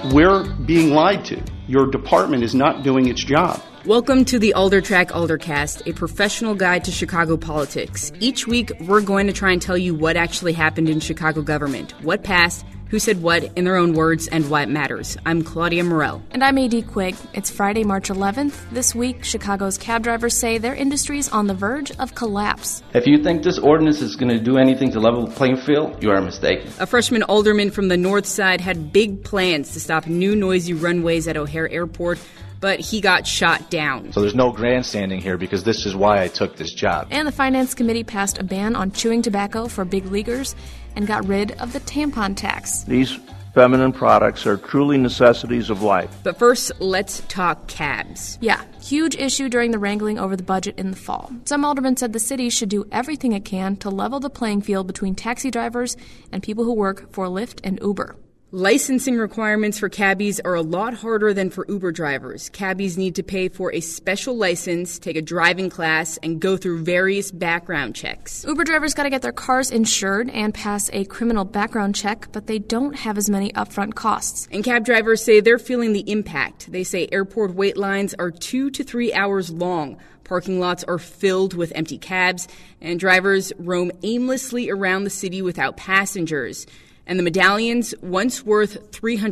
we're being lied to. Your department is not doing its job. Welcome to the AlderTrack Aldercast, a professional guide to Chicago politics. Each week, we're going to try and tell you what actually happened in Chicago government, what passed, who said what in their own words, and why it matters. I'm Claudia Morell. And I'm A.D. Quigg. It's Friday, March 11th. This week, Chicago's cab drivers say their industry is on the verge of collapse. If you think this ordinance is going to do anything to level the playing field, you are mistaken. A freshman alderman from the north side had big plans to stop new noisy runways at O'Hare Airport, but he got shot down. So there's no grandstanding here because this is why I took this job. And the Finance Committee passed a ban on chewing tobacco for big leaguers and got rid of the tampon tax. These feminine products are truly necessities of life. But first, let's talk cabs. Yeah, huge issue during the wrangling over the budget in the fall. Some aldermen said the city should do everything it can to level the playing field between taxi drivers and people who work for Lyft and Uber. Licensing requirements for cabbies are a lot harder than for Uber drivers. Cabbies need to pay for a special license, take a driving class, and go through various background checks. Uber drivers got to get their cars insured and pass a criminal background check, but they don't have as many upfront costs. And cab drivers say they're feeling the impact. They say airport wait lines are 2 to 3 hours long. Parking lots are filled with empty cabs, and drivers roam aimlessly around the city without passengers. And the medallions, once worth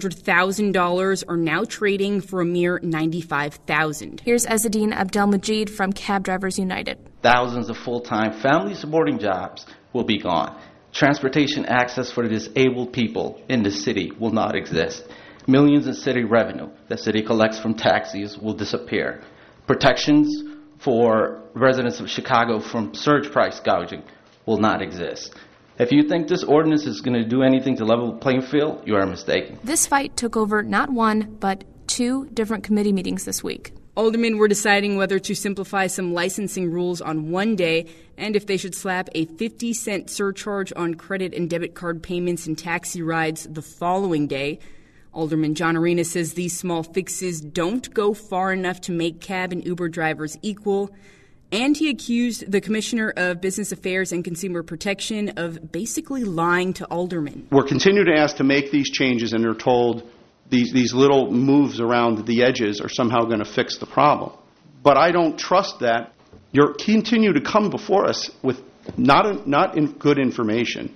$300,000, are now trading for a mere $95,000. Here's Ezzeddine Abdelmajid from Cab Drivers United. Thousands of full-time family-supporting jobs will be gone. Transportation access for the disabled people in the city will not exist. Millions in city revenue that city collects from taxis will disappear. Protections for residents of Chicago from surge price gouging will not exist. If you think this ordinance is going to do anything to level the playing field, you are mistaken. This fight took over not one, but 2 different committee meetings this week. Aldermen were deciding whether to simplify some licensing rules on one day and if they should slap a 50-cent surcharge on credit and debit card payments and taxi rides the following day. Alderman John Arena says these small fixes don't go far enough to make cab and Uber drivers equal. And he accused the Commissioner of Business Affairs and Consumer Protection of basically lying to aldermen. We're continuing to ask to make these changes, and they're told these little moves around the edges are somehow going to fix the problem. But I don't trust that. You continue to come before us with not good information,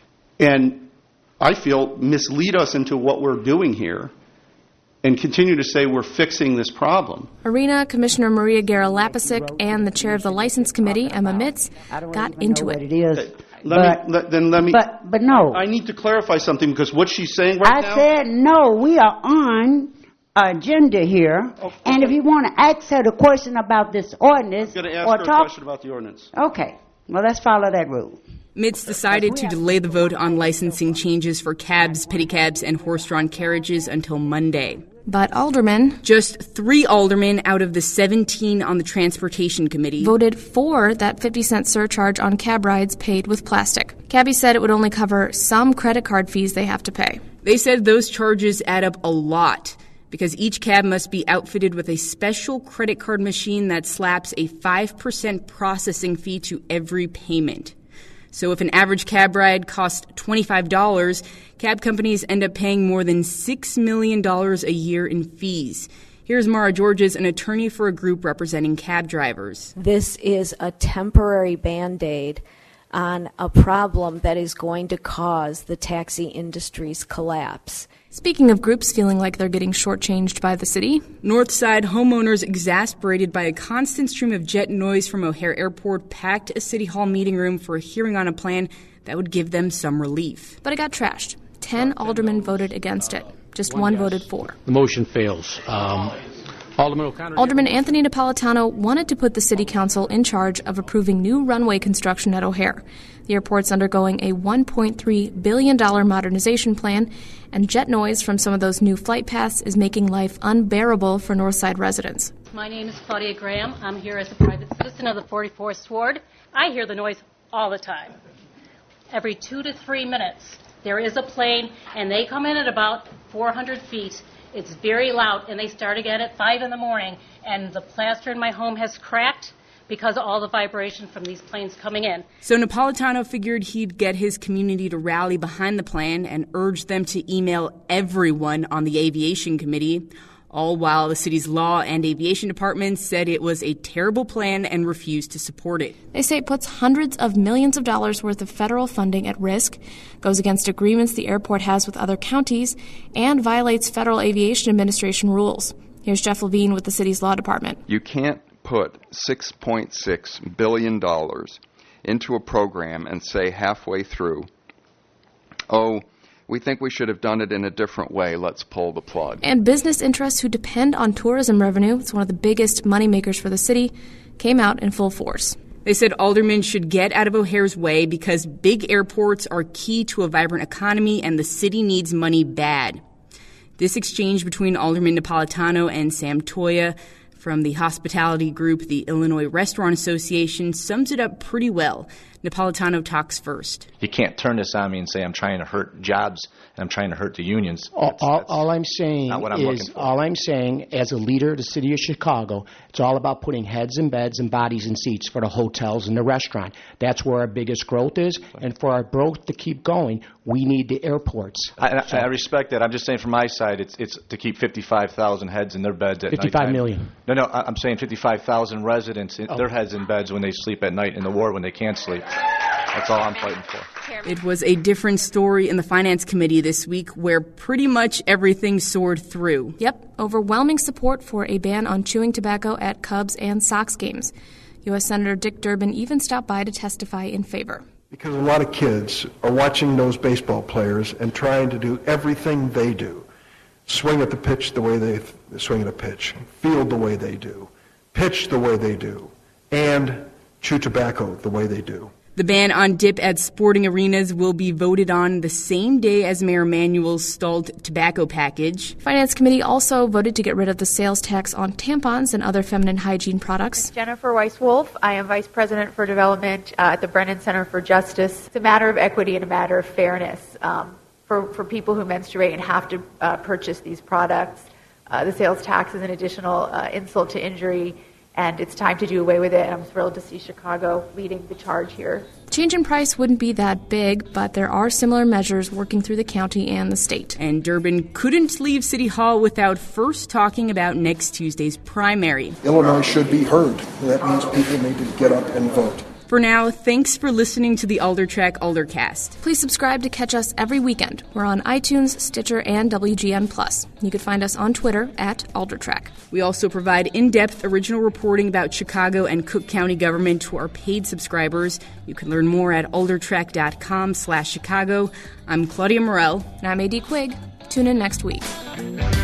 and I feel mislead us into what we're doing here, and continue to say we're fixing this problem. Arena, Commissioner Maria Guerra-Lapisic, and the chair of the License Committee, Emma Mitz, got into it. But no. I need to clarify something because what she's saying right now... I said no, we are on agenda here, and if you want to ask her the question about this ordinance... I'm going to ask her a question about the ordinance. Okay, well, let's follow that rule. Mitz decided to delay the vote on licensing changes for cabs, pedicabs, and horse-drawn carriages until Monday. But aldermen, just 3 aldermen out of the 17 on the Transportation Committee, voted for that 50-cent surcharge on cab rides paid with plastic. Cabbies said it would only cover some credit card fees they have to pay. They said those charges add up a lot because each cab must be outfitted with a special credit card machine that slaps a 5% processing fee to every payment. So if an average cab ride costs $25, cab companies end up paying more than $6 million a year in fees. Here's Mara Georges, an attorney for a group representing cab drivers. This is a temporary Band-Aid on a problem that is going to cause the taxi industry's collapse. Speaking of groups feeling like they're getting shortchanged by the city, Northside homeowners exasperated by a constant stream of jet noise from O'Hare Airport packed a city hall meeting room for a hearing on a plan that would give them some relief. But it got trashed. 10 aldermen voted against it. Just 1 voted for. The motion fails. Alderman Anthony Napolitano wanted to put the city council in charge of approving new runway construction at O'Hare. The airport's undergoing a $1.3 billion modernization plan, and jet noise from some of those new flight paths is making life unbearable for Northside residents. My name is Claudia Graham. I'm here as a private citizen of the 44th Ward. I hear the noise all the time. Every 2 to 3 minutes, there is a plane, and they come in at about 400 feet. It's very loud, and they start again at 5 in the morning, and the plaster in my home has cracked because of all the vibration from these planes coming in. So Napolitano figured he'd get his community to rally behind the plan and urge them to email everyone on the aviation committee, all while the city's law and aviation departments said it was a terrible plan and refused to support it. They say it puts hundreds of millions of dollars worth of federal funding at risk, goes against agreements the airport has with other counties, and violates Federal Aviation Administration rules. Here's Jeff Levine with the city's law department. You can't put $6.6 billion into a program and say halfway through, oh, we think we should have done it in a different way. Let's pull the plug. And business interests who depend on tourism revenue, it's one of the biggest moneymakers for the city, came out in full force. They said aldermen should get out of O'Hare's way because big airports are key to a vibrant economy and the city needs money bad. This exchange between Alderman Napolitano and Sam Toia from the hospitality group, the Illinois Restaurant Association, sums it up pretty well. Napolitano talks first. You can't turn this on me and say I'm trying to hurt jobs and I'm trying to hurt the unions. All I'm saying as a leader of the city of Chicago, it's all about putting heads in beds and bodies in seats for the hotels and the restaurant. That's where our biggest growth is, and for our growth to keep going, we need the airports. I respect that. I'm just saying from my side, it's to keep 55,000 heads in their beds at night. 55 million. No, I'm saying 55,000 residents, their heads in beds when they sleep at night in the war when they can't sleep. That's all I'm fighting for. It was a different story in the Finance Committee this week where pretty much everything soared through. Yep, overwhelming support for a ban on chewing tobacco at Cubs and Sox games. U.S. Senator Dick Durbin even stopped by to testify in favor. Because a lot of kids are watching those baseball players and trying to do everything they do. Swing at the pitch the way they swing at a pitch, field the way they do, pitch the way they do, and chew tobacco the way they do. The ban on dip at sporting arenas will be voted on the same day as Mayor Emanuel's stalled tobacco package. Finance Committee also voted to get rid of the sales tax on tampons and other feminine hygiene products. Jennifer Weiss-Wolf. I am Vice President for Development at the Brennan Center for Justice. It's a matter of equity and a matter of fairness for people who menstruate and have to purchase these products. The sales tax is an additional insult to injury, and it's time to do away with it, and I'm thrilled to see Chicago leading the charge here. Change in price wouldn't be that big, but there are similar measures working through the county and the state. And Durbin couldn't leave City Hall without first talking about next Tuesday's primary. Illinois should be heard. That means people need to get up and vote. For now, thanks for listening to the AlderTrack Aldercast. Please subscribe to catch us every weekend. We're on iTunes, Stitcher, and WGN+. You can find us on Twitter at AlderTrack. We also provide in-depth original reporting about Chicago and Cook County government to our paid subscribers. You can learn more at aldertrack.com/Chicago. I'm Claudia Morell. And I'm A.D. Quigg. Tune in next week.